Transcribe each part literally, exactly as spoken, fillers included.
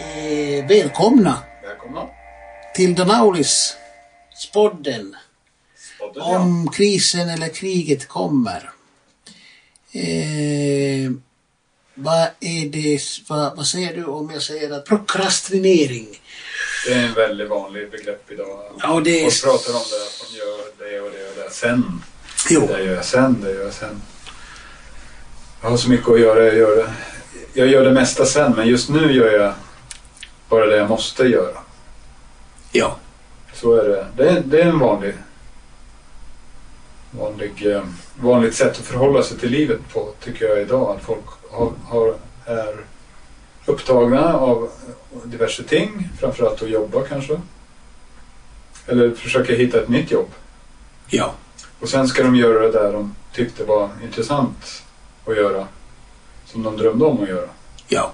Eh, välkomna. Välkomna till Donaulis spodden. Spodden, om ja. krisen eller kriget kommer. Eh, vad är det, vad, vad säger du om jag säger att prokrastinering? Det är en väldigt vanlig begrepp idag. Ja, det är... Folk pratar om det, att de gör det och det och det sen. Jo. Det gör jag sen, det gör jag sen. Jag har så mycket att göra, jag gör det. Jag gör det mesta sen, men just nu gör jag bara det jag måste göra. Ja. Så är det. Det är, det är en vanlig, vanlig, eh, vanligt sätt att förhålla sig till livet på, tycker jag idag. Att folk har, har, är upptagna av diverse ting, framförallt att jobba kanske. Eller försöka hitta ett nytt jobb. Ja. Och sen ska de göra det där de tyckte var intressant att göra. Som de drömde om att göra. Ja.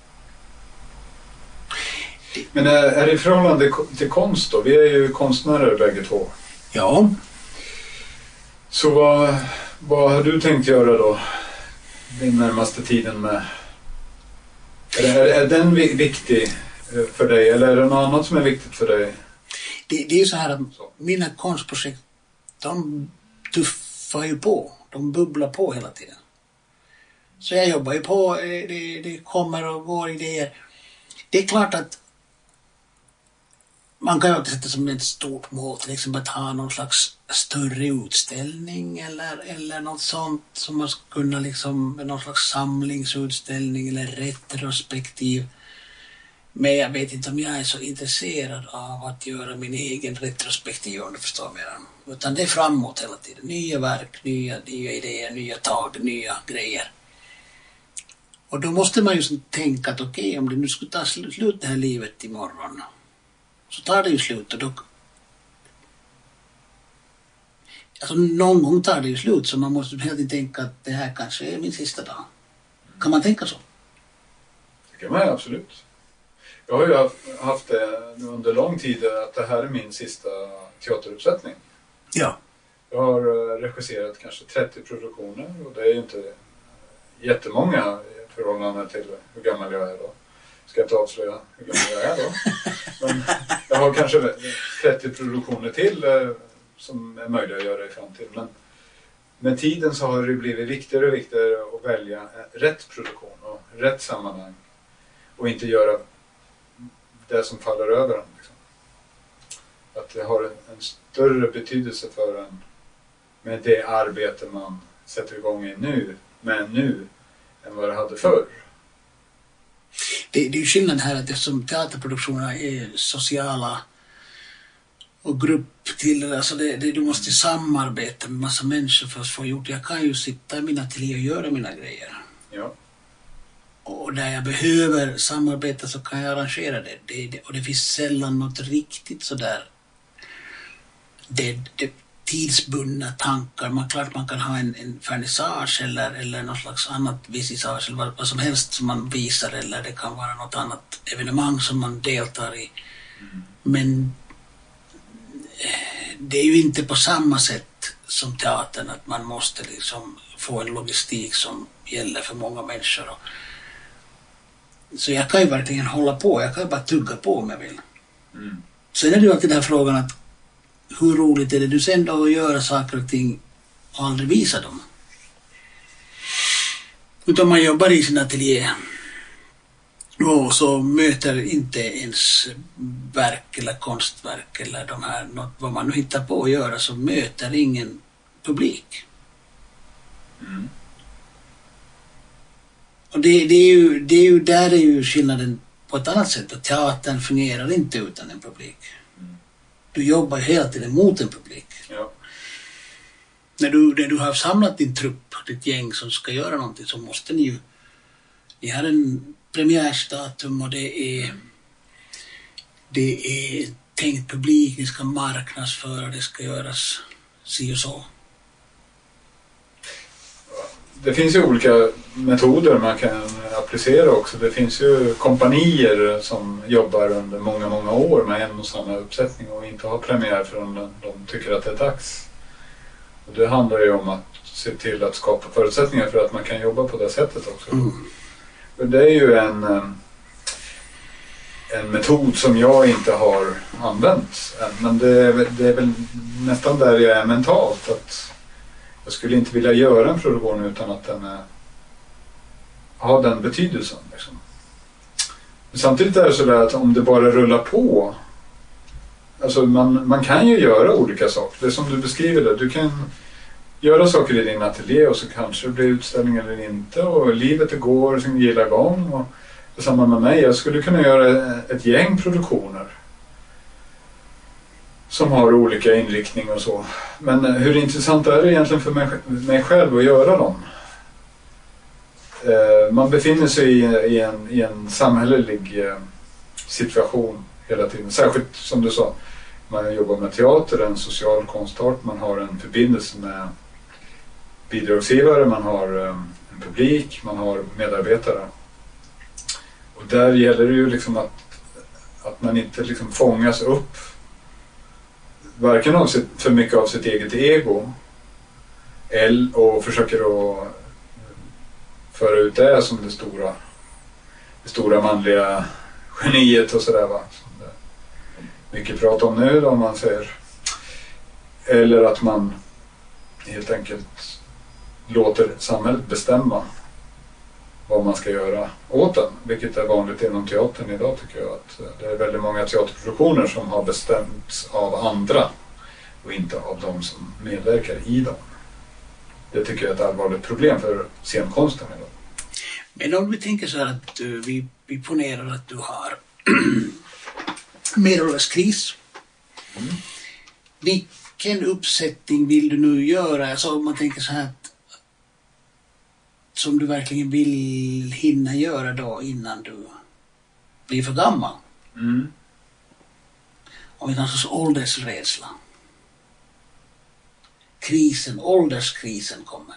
Men är, är det i förhållande till konst då? Vi är ju konstnärer bägge två. Ja. Så vad, vad har du tänkt göra då? Den närmaste tiden med... Är, är, är den viktig för dig? Eller är det något annat som är viktigt för dig? Det, det är ju så här att mina konstprojekt, de tuffar ju på. De bubblar på hela tiden. Så jag jobbar ju på, det, det kommer och går idéer. Det är klart att man kan ju också sätta som ett stort mål till exempel att ha någon slags större utställning eller, eller något sånt som man ska kunna liksom, någon slags samlingsutställning eller retrospektiv. Men jag vet inte om jag är så intresserad av att göra min egen retrospektiv, om du förstår mer. Utan det är framåt hela tiden. Nya verk, nya, nya idéer, nya tag, nya grejer. Och då måste man ju tänka att okej, okay, om det nu skulle ta slut det här livet imorgon, så tar det ju slut och då... Alltså någon gång tar det ju slut, så man måste hela tiden tänka att det här kanske är min sista dag. Kan man tänka så? Det kan man ju absolut. Jag har ju haft det under lång tid att det här är min sista teateruppsättning. Ja. Jag har regisserat kanske trettio produktioner och det är ju inte jättemånga i förhållande till hur gammal jag är då. Ska jag inte avslöja hur gammal jag är då. Men jag har kanske trettio produktioner till eh, som är möjliga att göra i framtiden. Men med tiden så har det blivit viktigare och viktigare att välja rätt produktion och rätt sammanhang. Och inte göra det som faller över en. Liksom. Att det har en, en större betydelse för en med det arbete man sätter igång i nu, men nu, än vad det hade förr. Det, det är ju skillnad här att eftersom teaterproduktionerna är sociala och grupp till, alltså det, det, du måste samarbeta med massa människor för att få gjort. Jag kan ju sitta i mina ateljéer och göra mina grejer. Ja. Och där jag behöver samarbeta så kan jag arrangera det. det, det och det finns sällan något riktigt sådär det, det tidsbundna tankar. Man klart man kan ha en, en vernissage eller, eller något slags annat visissage eller vad, vad som helst som man visar, eller det kan vara något annat evenemang som man deltar i. Mm. Men det är ju inte på samma sätt som teatern att man måste liksom få en logistik som gäller för många människor. Och så jag kan ju verkligen hålla på, jag kan ju bara tugga på om jag vill. Mm. Sen är det ju alltid den här frågan att hur roligt är det du sen då att göra saker och ting och aldrig visa dem? Utan man jobbar i sin ateljé och så möter inte ens verk eller konstverk eller de här, något, vad man nu hittar på att göra, så möter ingen publik. Mm. Och det, det, är ju, det är ju där är ju skillnaden på ett annat sätt, att teatern fungerar inte utan en publik. Du jobbar hela tiden mot en publik. Ja. När, du, när du har samlat din trupp, ditt gäng som ska göra någonting, så måste ni ju... Ni har en premiärstatum och det är... Mm. Det är tänkt publik, ni ska marknadsföra, det ska göras si och så. Det finns ju olika metoder man kan applicera också. Det finns ju kompanier som jobbar under många, många år med en och samma uppsättning och inte har premiär förrän de tycker att det är dags. Och det handlar ju om att se till att skapa förutsättningar för att man kan jobba på det sättet också. Mm. För det är ju en... en metod som jag inte har använt än. Men det är, det är väl nästan där jag är mentalt. Att jag skulle inte vilja göra en produktion utan att den är, har den betydelsen. Liksom. Men samtidigt är det så där att om det bara rullar på. Alltså man, man kan ju göra olika saker. Det är som du beskriver det. Du kan göra saker i din ateljé och så kanske det blir utställning eller inte. Och livet det går sin gilla gång. Och det är samma med mig. Jag skulle kunna göra ett gäng produktioner. Som har olika inriktning och så. Men hur intressant är det egentligen för mig, mig själv att göra dem? Eh, man befinner sig i, i, en, i en samhällelig eh, situation hela tiden. Särskilt som du sa. Man jobbar med teater, en social konstart. Man har en förbindelse med bidragsgivare. Man har eh, en publik. Man har medarbetare. Och där gäller det ju liksom att, att man inte liksom fångas upp varken av sitt, för mycket av sitt eget ego eller, och försöker att föra ut det som det stora det stora manliga geniet och sådär va. Som det mycket prat om nu då, om man säger. Eller att man helt enkelt låter samhället bestämma vad man ska göra åt den. Vilket är vanligt inom teatern idag tycker jag. Att det är väldigt många teaterproduktioner som har bestämts av andra och inte av de som medverkar i dem. Det tycker jag är ett allvarligt problem för scenkonsten idag. Men om vi tänker så här att uh, vi, vi ponerar att du har medelålderskris. Mm. Vilken uppsättning vill du nu göra? Alltså om man tänker så här att som du verkligen vill hinna göra då innan du blir för gammal. Mm. Om vi tar en sorts åldersrädsla. Krisen, ålderskrisen kommer.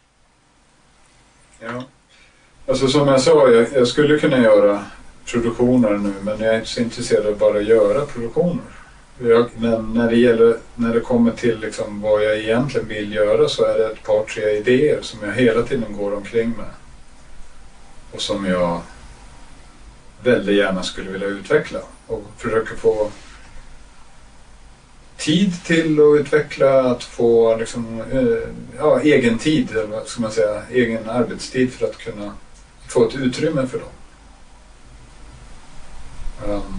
Ja. Alltså som jag sa, jag, jag skulle kunna göra produktioner nu men jag är inte så intresserad av bara att göra produktioner. Jag, men när det gäller, när det kommer till liksom vad jag egentligen vill göra så är det ett par tre idéer som jag hela tiden går omkring med. Och som jag väldigt gärna skulle vilja utveckla och försöka få tid till att utveckla, att få liksom, ja, egen tid, eller vad ska man säga, egen arbetstid för att kunna få ett utrymme för dem. Um,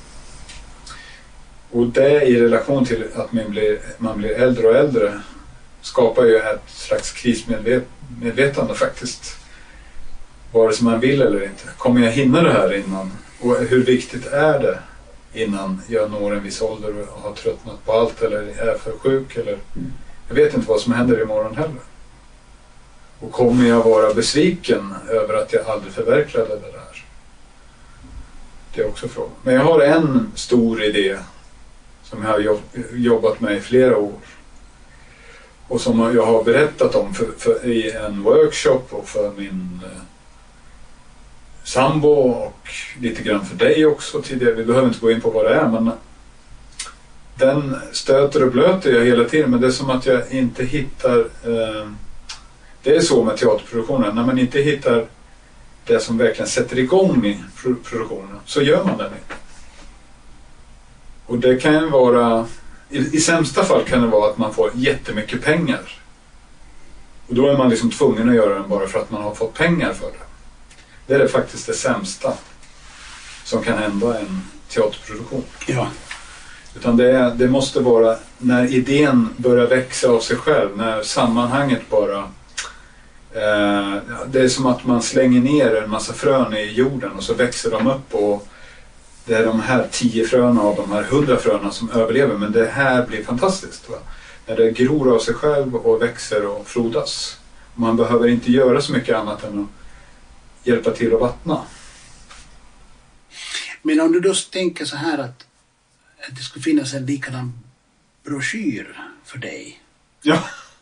och det i relation till att man blir, man blir äldre och äldre skapar ju ett slags krismedvetande faktiskt. Vare sig man vill eller inte. Kommer jag hinna det här innan? Och hur viktigt är det innan jag når en viss ålder och har tröttnat på allt eller är för sjuk? Eller, jag vet inte vad som händer imorgon heller. Och kommer jag vara besviken över att jag aldrig förverkligade det där? Det är också frågan. Men jag har en stor idé som jag har jobbat med i flera år. Och som jag har berättat om för, för, i en workshop och för min eh, sambo och lite grann för dig också tidigare. Vi behöver inte gå in på vad det är, men den stöter och blöter jag hela tiden. Men det är som att jag inte hittar... Eh, det är så med teaterproduktionen. När man inte hittar det som verkligen sätter igång i produktionen så gör man den inte. Och det kan ju vara... I, I sämsta fall kan det vara att man får jättemycket pengar. Och då är man liksom tvungen att göra den bara för att man har fått pengar för det. Det är det faktiskt det sämsta som kan hända en teaterproduktion. Ja. Utan det, är, det måste vara när idén börjar växa av sig själv. När sammanhanget bara... Eh, det är som att man slänger ner en massa frön i jorden och så växer de upp och... Det är de här tio fröna av de här hundra fröna som överlever. Men det här blir fantastiskt. Va? När det gror av sig själv och växer och frodas. Man behöver inte göra så mycket annat än att hjälpa till att vattna. Men om du då tänker så här att, att det skulle finnas en likadan broschyr för dig. Ja.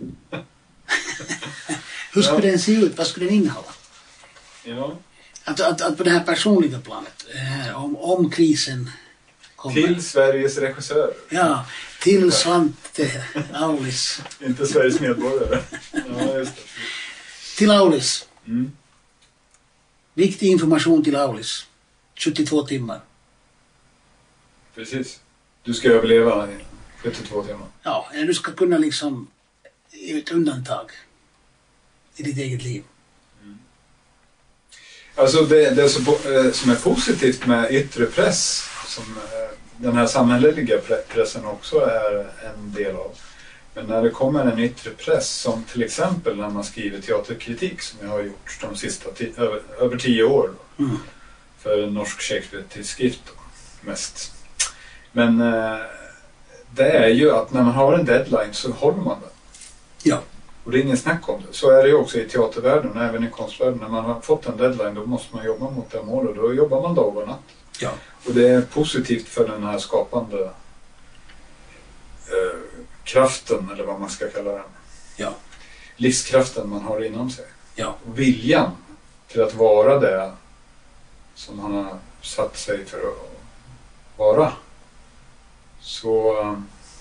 Hur skulle ja. den se ut? Vad skulle den innehålla? Ja. Att, att, att på det här personliga planet, här, om, om krisen kommer. Till Sveriges regissör. Ja, till Svante Aulis. Inte Sveriges medborgare. Ja, just det. Till Aulis. Mm. Viktig information till Aulis. sjuttiotvå timmar. Precis. Du ska överleva i sjuttiotvå timmar. Ja, eller du ska kunna liksom göra ett undantag i ditt eget liv. Mm. Alltså det, det som, som är positivt med yttre press, som den här samhälleliga pressen också är en del av. Men när det kommer en yttre press, som till exempel när man skriver teaterkritik, som jag har gjort de sista ti- över, över tio år då, Mm. för en norsk Shakespeare-tidskrift då, mest. Men eh, det är ju att när man har en deadline så håller man den. Ja. Och det är ingen snack om det. Så är det ju också i teatervärlden och även i konstvärlden. När man har fått en deadline, då måste man jobba mot det målet. Då jobbar man dag och natt. Ja. Och det är positivt för den här skapande eh, kraften, eller vad man ska kalla den. Ja. Livskraften man har inom sig. Ja. Och viljan till att vara det som han har satt sig för att vara. Så eh,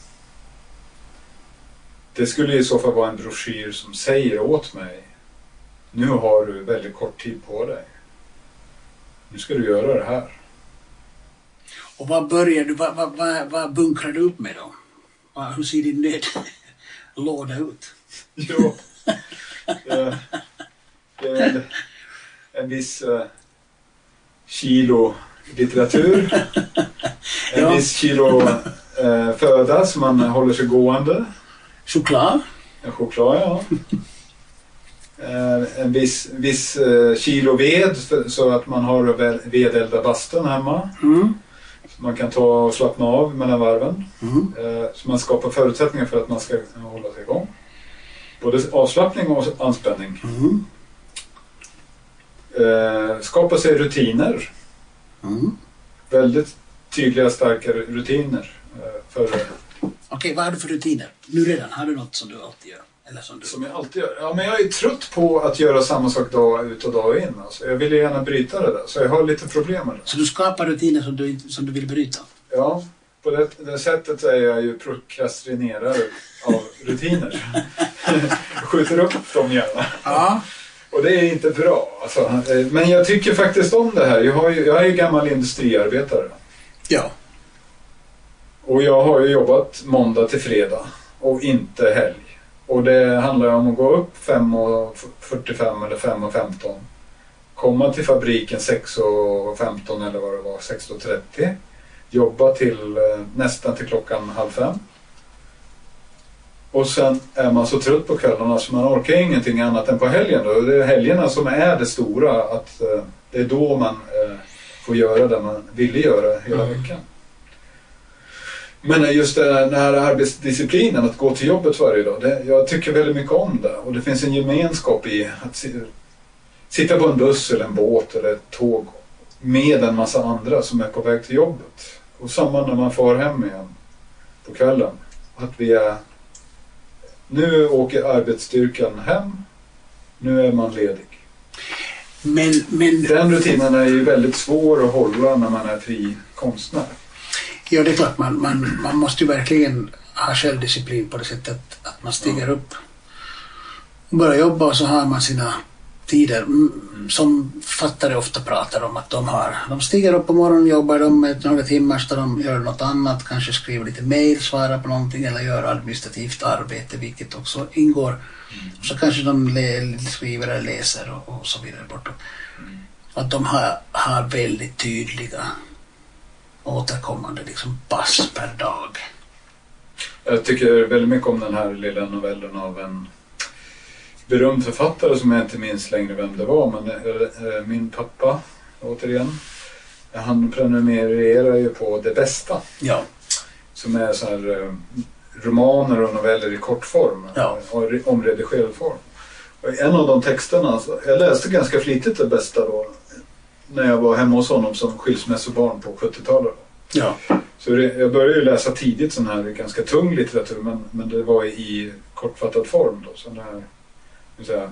det skulle i så fall vara en broschyr som säger åt mig: nu har du väldigt kort tid på dig. Nu ska du göra det här. Och vad börjar du, vad, vad, vad, vad bunkrar du upp med då? Vad, hur ser din nödlåda ut? Jo, det, det är en, en viss uh, kilo litteratur. En Ja. viss kilo uh, föda som man håller sig gående. Choklad? En choklad, ja. Uh, en viss, viss uh, kilo ved för, så att man har vedelda bastun hemma. Mm. Så man kan ta och slappna av mellan varven. Mm. Uh, så man skapar förutsättningar för att man ska hålla sig igång. Både avslappning och anspänning. Mm. Uh, skapa sig rutiner. Mm. Väldigt tydliga, starka rutiner. Uh, för, Okej, vad har du för rutiner? Nu redan, har du något som du alltid gör? Eller som du... som jag alltid gör. Ja, men jag är trött på att göra samma sak dag ut och dag in. Alltså, jag vill ju gärna bryta det där. Så jag har lite problem med det. Så du skapar rutiner som du, inte- som du vill bryta? Ja, på det, det sättet är jag ju prokrastinerare av rutiner. Skjuter upp dem gärna. Ja. Och det är inte bra. Alltså. Men jag tycker faktiskt om det här. Jag, har ju, jag är ju gammal industriarbetare. Ja. Och jag har ju jobbat måndag till fredag. Och inte helg. Och det handlar om att gå upp fem och fyrtiofem eller fem och femton. Komma till fabriken sex och femton eller vad det var, sex och trettio. Jobba till eh, nästan till klockan halv fem. Och sen är man så trött på kvällarna så man orkar ingenting annat än på helgen. Då. Det är helgerna som är det stora. Att eh, det är då man eh, får göra det man ville göra hela Mm. veckan. Men just den här arbetsdisciplinen, att gå till jobbet varje dag, det, jag tycker väldigt mycket om det. Och det finns en gemenskap i att si, sitta på en buss eller en båt eller ett tåg med en massa andra som är på väg till jobbet. Och samma när man får hem igen på kvällen. Att vi är, nu åker arbetsstyrkan hem, nu är man ledig. Men, men... Den rutinen är ju väldigt svår att hålla när man är fri konstnär. Ja, det är klart, man, man, man måste ju verkligen ha självdisciplin på det sättet att man stiger upp och börjar jobba, och så har man sina tider mm, som fattare ofta pratar om att de har. De stiger upp på morgonen, jobbar de med några timmar, så de gör något annat, kanske skriver lite mail, svarar på någonting eller gör administrativt arbete, vilket också ingår. Mm. Så kanske de le- skriver eller läser och, och så vidare bortom. Mm. Att de har, har väldigt tydliga återkommande liksom pass per dag. Jag tycker väldigt mycket om den här lilla novellen av en berömd författare som jag inte minns längre vem det var, men äh, min pappa, återigen, han prenumererar ju på Det bästa. Ja. Som är så här äh, romaner och noveller i kortform, Ja. och omredigerad form. Och en av de texterna, alltså, jag läste ganska flitigt Det bästa då, när jag var hemma hos honom som skilsmässobarn på sjuttiotalet. Ja. Så det, jag började ju läsa tidigt sån här ganska tung litteratur, men, men det var i kortfattad form då, sån här, vill säga,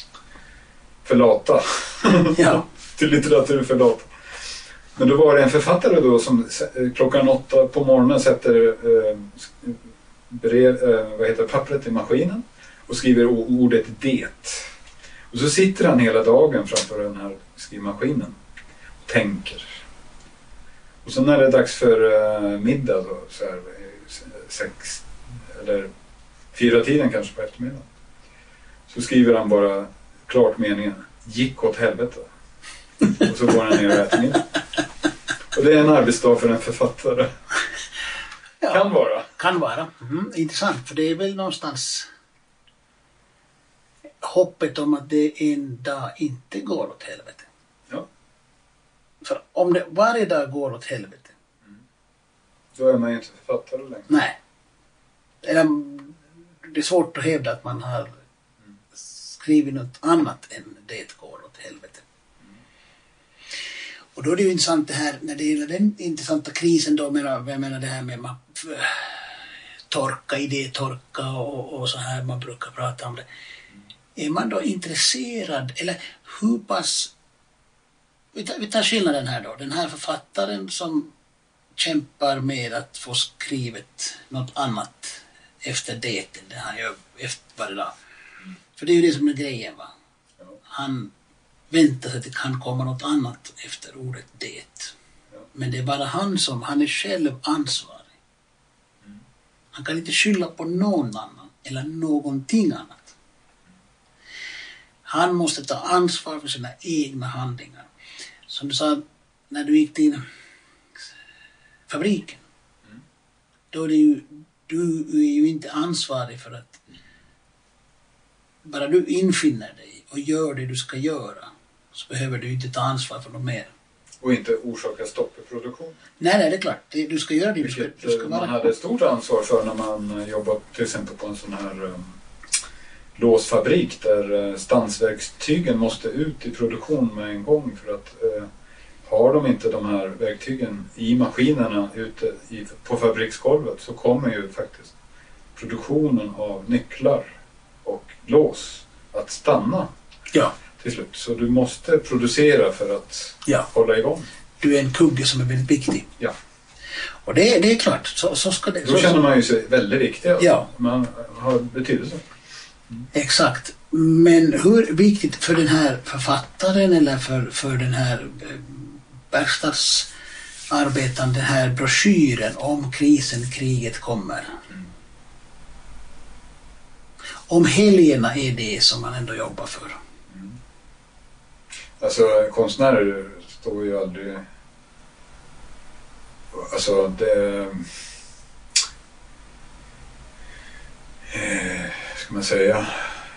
för lata. Ja. Till litteratur för lata. Men då var det en författare då som klockan åtta på morgonen sätter eh, brev, eh, vad heter pappret i maskinen och skriver ordet det. Och så sitter han hela dagen framför den här skrivmaskinen och tänker. Och så när det är dags för uh, middag då, så här, sex eller fyra tiden kanske på eftermiddagen, så skriver han bara klart meningen gick åt helvete. Och så går han ner och äter middag. Och det är en arbetsdag för en författare. Ja, kan vara. Kan vara. Mm, intressant, för det är väl någonstans hoppet om att det en dag inte går åt helvete. Ja. För om det varje dag går åt helvete. Mm. Då är man ju inte författare längre. Nej. Eller, det är svårt att hävda att man har mm. skrivit något annat än det går åt helvete. Mm. Och då är det ju intressant det här, när det gäller den intressanta krisen då, menar, jag menar det här med man, torka, idétorka och, och så här man brukar prata om det. Är man då intresserad, eller hur pass, vi tar, vi tar skillnaden här då, den här författaren som kämpar med att få skrivet något annat efter det, det han gör efter varje dag. Mm. För det är ju det som är grejen, va? Ja. Han väntar sig att det kan komma något annat efter ordet det. Ja. Men det är bara han som, han är själv ansvarig. Mm. Han kan inte skylla på någon annan eller någonting annat. Han måste ta ansvar för sina egna handlingar. Som du sa, när du gick till fabriken. Mm. Då är det ju, du är ju inte ansvarig för att bara du infinner dig och gör det du ska göra, så behöver du inte ta ansvar för något mer. Och inte orsaka stopp i produktion. Nej, nej, det är klart. Det, du ska göra det. Du ska, Vilket du ska man vara... hade stort ansvar för när man jobbar till exempel på en sån här um, låsfabrik där stansverktygen måste ut i produktion med en gång, för att uh, har de inte de här verktygen i maskinerna ute i, på fabriksgolvet, så kommer ju faktiskt produktionen av nycklar och lås att stanna. Ja. Till slut. Så du måste producera för att ja. hålla igång. Du är en kugge som är väldigt viktig. Ja. Och det, det är klart, så, så ska det... Då så, känner så. man ju sig väldigt viktig. Alltså. Ja. Man har betydelse. Mm. Exakt. Men hur viktigt för den här författaren eller för, för den här verkstadsarbetaren, den här broschyren om krisen, kriget kommer? Mm. Om helgerna är det som man ändå jobbar för. Mm. Alltså konstnärer står ju aldrig... Alltså det... Eh, ska man säga...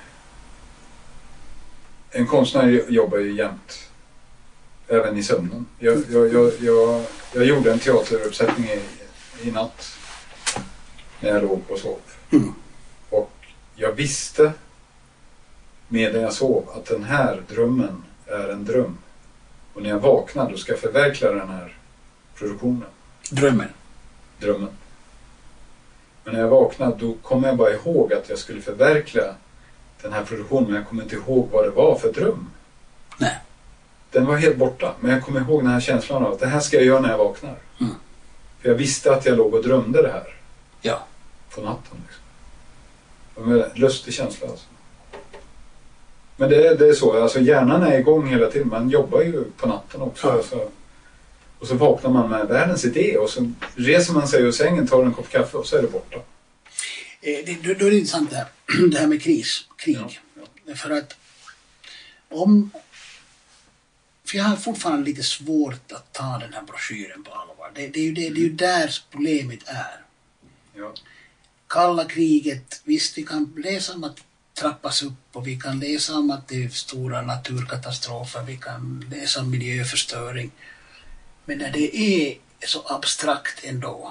En konstnär jobbar ju jämt. Även i sömnen. Jag, jag, jag, jag, jag gjorde en teateruppsättning i, i natt. När jag låg och sov. Mm. Och jag visste medan jag sov att den här drömmen är en dröm. Och när jag vaknade då ska jag förverkliga den här produktionen. Drömmen? Drömmen. Men när jag vaknade då kom jag bara ihåg att jag skulle förverkliga den här produktionen, men jag kommer inte ihåg vad det var för dröm. Nej. Den var helt borta, men jag kommer ihåg den här känslan av att det här ska jag göra när jag vaknar. Mm. För jag visste att jag låg och drömde det här. Ja. På natten liksom. Det var en lustig känsla alltså. Men det, det är så, alltså hjärnan är igång hela tiden, man jobbar ju på natten också. Ja. Alltså. Och så vaknar man med världens idé och så reser man sig ur sängen, tar en kopp kaffe och så är det borta. Eh, det, då, då är det intressant det här, det här med kris, krig. Ja, ja. För att om... För jag har fortfarande lite svårt att ta den här broschyren på allvar. Det, det, är, ju det, det är ju där problemet är. Ja. Kalla kriget, visst vi kan läsa om att trappas upp och vi kan läsa om att det är stora naturkatastrofer, vi kan läsa om miljöförstöring. Men när det är så abstrakt ändå.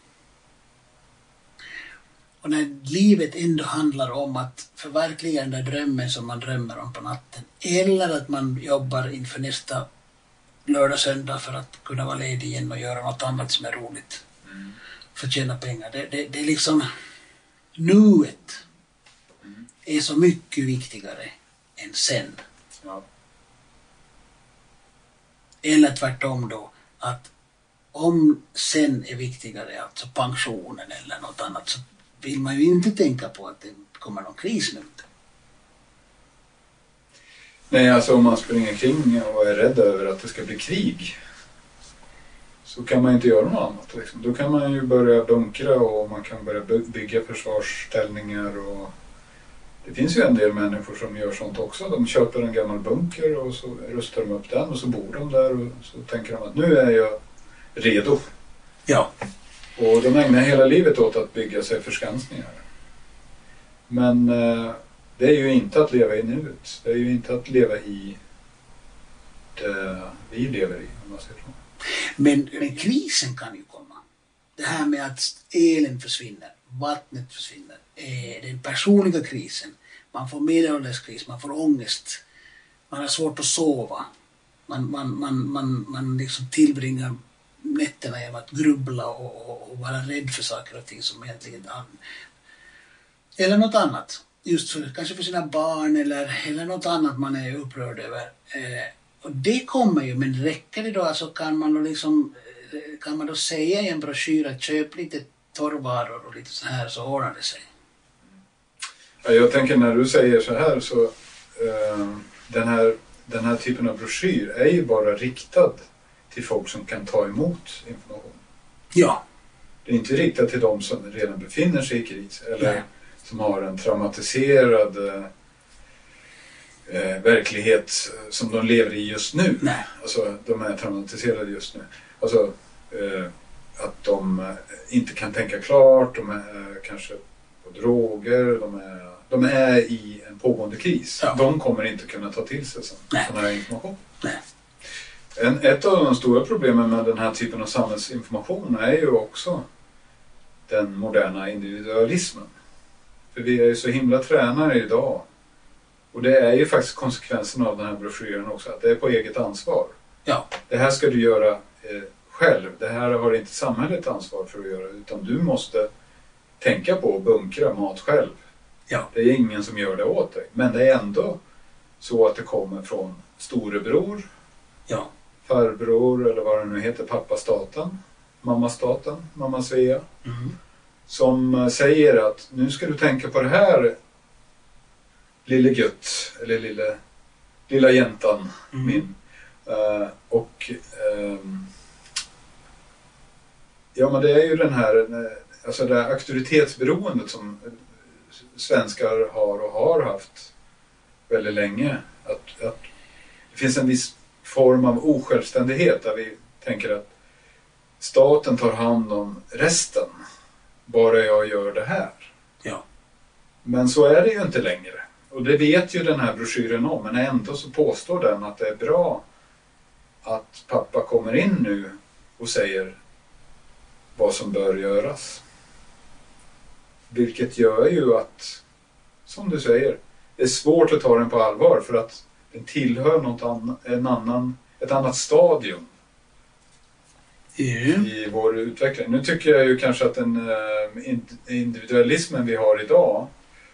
Och när livet ändå handlar om att förverkliga den där drömmen som man drömmer om på natten. Eller att man jobbar inför nästa lördag, söndag för att kunna vara ledig igen och göra något annat som är roligt. Mm. För att tjäna pengar. Det, det, det är liksom nuet mm. är så mycket viktigare än sen. Ja. Eller tvärtom då. Att om sen är viktigare, alltså pensionen eller något annat, så vill man ju inte tänka på att det kommer någon kris nu. Nej, alltså om man springer kring och är rädd över att det ska bli krig, så kan man inte göra något annat. Liksom. Då kan man ju börja bunkra och man kan börja bygga försvarsställningar. Och det finns ju en del människor som gör sånt också. De köper en gammal bunker och så rustar de upp den och så bor de där och så tänker de att nu är jag redo. Ja. Och de ägnar hela livet åt att bygga sig förskansningar. Men eh, det är ju inte att leva i nuet. Det är ju inte att leva i det vi lever i, om man säger så. Men, men krisen kan ju komma. Det här med att elen försvinner, vattnet försvinner, eh, den personliga krisen. Man får medelålderskris, man får ångest, man har svårt att sova. Man, man, man, man, man liksom tillbringar nätterna genom att grubbla och, och, och vara rädd för saker och ting som egentligen... Eller något annat. Just för, kanske för sina barn eller, eller något annat man är upprörd över. Eh, och det kommer ju, men räcker det då? Alltså kan man då liksom... Kan man då säga i en broschyr att köp lite torrvaror och lite så här så ordnar det sig? Ja, jag tänker när du säger så här så eh, den här den här typen av broschyr är ju bara riktad till folk som kan ta emot information. Ja. Det är inte riktat till de som redan befinner sig i kris eller Nej. som har en traumatiserad eh, verklighet som de lever i just nu. Nej. Alltså de är traumatiserade just nu. Alltså eh, att de eh, inte kan tänka klart, de är eh, kanske på droger, de är, de är i en pågående kris. Ja. De kommer inte kunna ta till sig sån, sån här information. Nej. En, ett av de stora problemen med den här typen av samhällsinformation är ju också den moderna individualismen. För vi är ju så himla tränare idag. Och det är ju faktiskt konsekvensen av den här broschyren också, att det är på eget ansvar. Ja. Det här ska du göra eh, själv. Det här har inte samhället ansvar för att göra, utan du måste tänka på att bunkra mat själv. Ja. Det är ingen som gör det åt dig. Men det är ändå så att det kommer från storebror, Ja. farbror eller vad det nu heter, pappa staten, mamma staten, mamma Svea. Mm. Som säger att nu ska du tänka på det här, lille gött, eller lille, lilla jäntan Mm. min. Uh, och um, ja, men det är ju den här, alltså det här auktoritetsberoendet som svenskar har och har haft väldigt länge. Att, att det finns en viss form av osjälvständighet där vi tänker att staten tar hand om resten, bara jag gör det här. Ja. Men så är det ju inte längre. Och det vet ju den här broschyren om, men ändå så påstår den att det är bra att pappa kommer in nu och säger vad som bör göras. Vilket gör ju att, som du säger, det är svårt att ta den på allvar för att den tillhör något annan, en annan, ett annat stadium Mm. i vår utveckling. Nu tycker jag ju kanske att den eh, individualismen vi har idag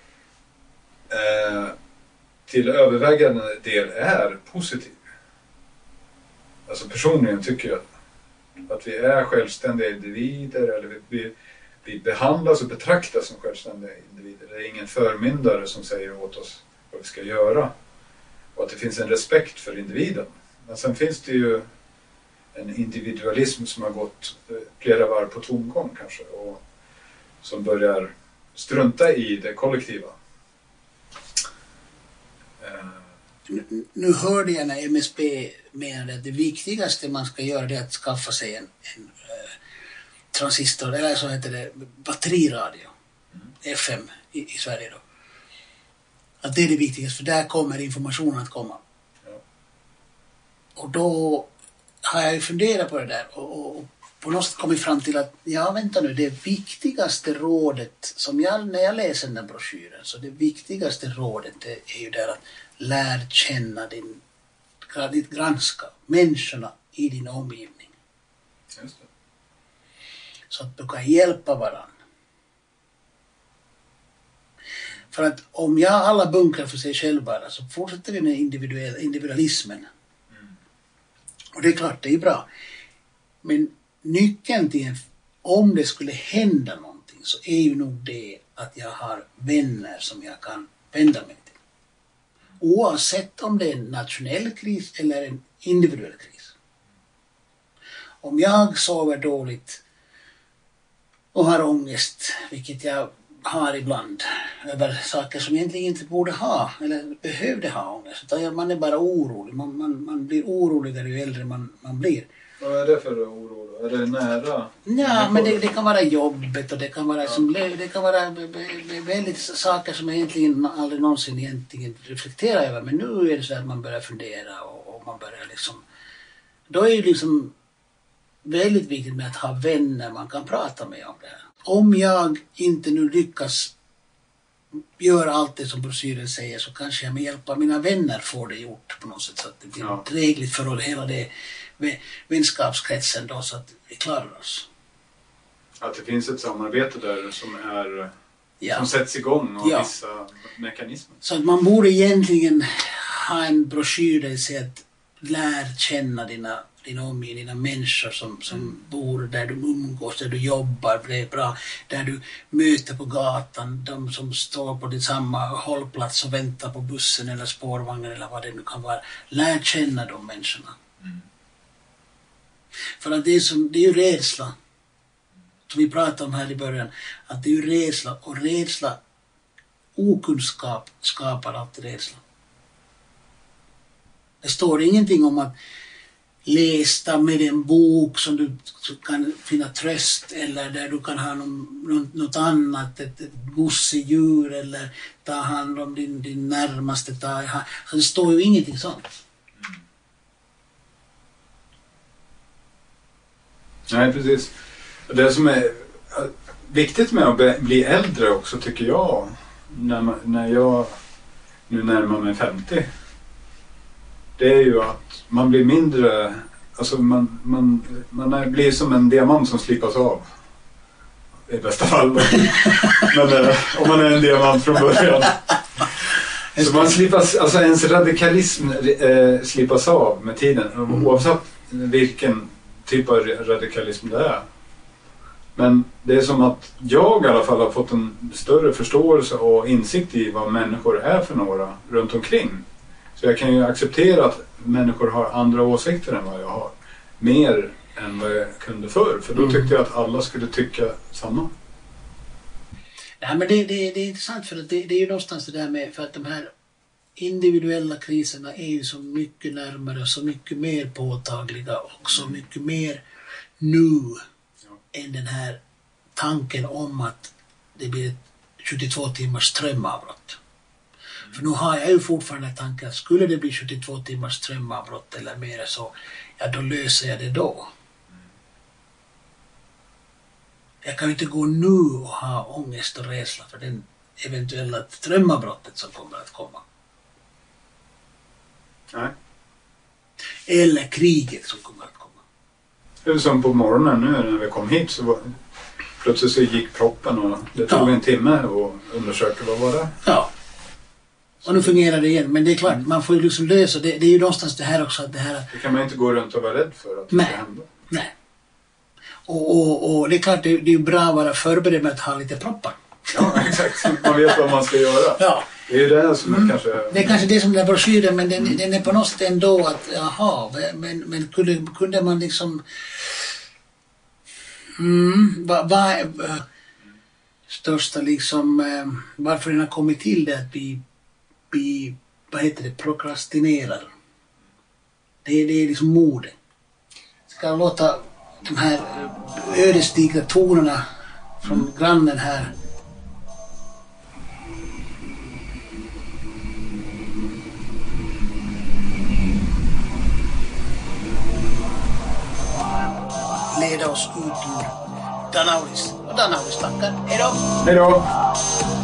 eh, till övervägande del är positiv. Alltså personligen tycker jag att vi är självständiga individer, eller vi, vi, vi behandlas och betraktas som självständiga individer. Det är ingen förmyndare som säger åt oss vad vi ska göra. Och att det finns en respekt för individen. Men sen finns det ju en individualism som har gått flera varv på tomgång kanske, och som börjar strunta i det kollektiva. Nu, nu hörde jag när M S B menade att det viktigaste man ska göra är att skaffa sig en, en uh, transistor, eller så heter det batteriradio, mm. F M i, i Sverige då. Att det är det viktigaste, för där kommer informationen att komma. Ja. Och då har jag ju funderat på det där och, och, och på något sätt kommit fram till att ja, vänta nu, det viktigaste rådet som jag, när jag läser den här broschyren, så det viktigaste rådet det är ju där att lär känna din, ditt grannskap, människorna i din omgivning. Just det. Så att du kan hjälpa varandra. För att om jag alla bunkrar för sig själva så fortsätter vi med individuell, individualismen. Mm. Och det är klart, det är bra. Men nyckeln till en, om det skulle hända någonting, så är ju nog det att jag har vänner som jag kan vända mig till. Oavsett om det är en nationell kris eller en individuell kris. om jag sover dåligt och har ångest, vilket jag har ibland över saker som egentligen inte borde ha eller behövde ha ångest. Utan man är bara orolig. Man, man, man blir oroligare ju äldre man, man blir. Vad är det för oro då? Är det nära? Ja, men det, det kan vara jobbet och det kan vara, ja. som, det kan vara väldigt saker som egentligen aldrig någonsin egentligen reflekterar över. Men nu är det så att man börjar fundera och, och man börjar liksom... Då är det liksom väldigt viktigt med att ha vänner man kan prata med om det här. Om jag inte nu lyckas göra allt det som broschyren säger så kanske jag med hjälp av mina vänner får det gjort på något sätt så att det blir ja. ett regligt förhåll hela det vänskapskretsen då så att vi klarar oss. Att det finns ett samarbete där som är ja. som sätts igång och ja. vissa mekanismer. Så att man borde egentligen ha en broschyr där det säger att lär känna dina dina omgivning, dina människor som, som mm. bor där du umgås, där du jobbar, det är bra, där du möter på gatan, de som står på det samma hållplats och väntar på bussen eller spårvagnen eller vad det nu kan vara. Lär känna de människorna. Mm. För att det är, som, det är ju rädsla, som vi pratade om här i början, att det är ju rädsla och rädsla, okunskap skapar alltid rädsla. Det står ingenting om att lästa med en bok som du kan finna tröst eller där du kan ha någon, något annat, ett, ett gosedjur eller ta hand om din, din närmaste. Ta, så det står ju ingenting sånt. Nej, precis. Det som är viktigt med att bli äldre också tycker jag, när, man, när jag nu närmar mig femtio, det är ju att man blir mindre, alltså man, man, man är, blir som en diamant som slipas av. I bästa fall. Men äh, om man är en diamant från början. Så man slipas, alltså ens radikalism äh, slipas av med tiden. Mm. Oavsett vilken typ av radikalism det är. Men det är som att jag i alla fall har fått en större förståelse och insikt i vad människor är för några runt omkring. Så jag kan ju acceptera att människor har andra åsikter än vad jag har. Mer än vad jag kunde förr. För då tyckte jag att alla skulle tycka samma. Ja, men det, det, det är intressant för att det, det är ju någonstans det där med för att de här individuella kriserna är ju så mycket närmare, så mycket mer påtagliga och så mycket mer nu ja. än den här tanken om att det blir ett sjuttiotvå timmars strömavbrott. För nu har jag ju fortfarande tanken att skulle det bli sjuttiotvå timmars strömavbrott eller mer så, ja då löser jag det då. Jag kan ju inte gå nu och ha ångest och rädsla för den eventuella strömavbrottet som kommer att komma. Nej. Eller kriget som kommer att komma. Det är som på morgonen nu när vi kom hit så var, plötsligt så gick proppen och det tog ja. en timme att undersöka vad var det. Ja. Och nu fungerar det igen, men det är klart, mm. man får ju liksom lösa det. Det är ju någonstans det här också att det här... Det kan man inte gå runt och vara rädd för att det nej, ska hända. Nej. Och, och, och det är klart, det, det är ju bra att vara förberedd med att ha lite proppar. Ja, exakt. Man vet vad man ska göra. Ja. Det är ju det som mm. kanske... Det är kanske det som är broschyren, men den, mm. den är på något sätt ändå att, jaha, men, men kunde, kunde man liksom... Mm, vad va, va, största liksom... Varför den har kommit till det att vi... vi vad heter det, prokrastinerar. Det är, det är liksom mode. Ska jag låta de här ödesdigra tonerna från mm. grannen här leda oss ut ur Danaulis. Och Danaulis tackar. Hej då! Hej då!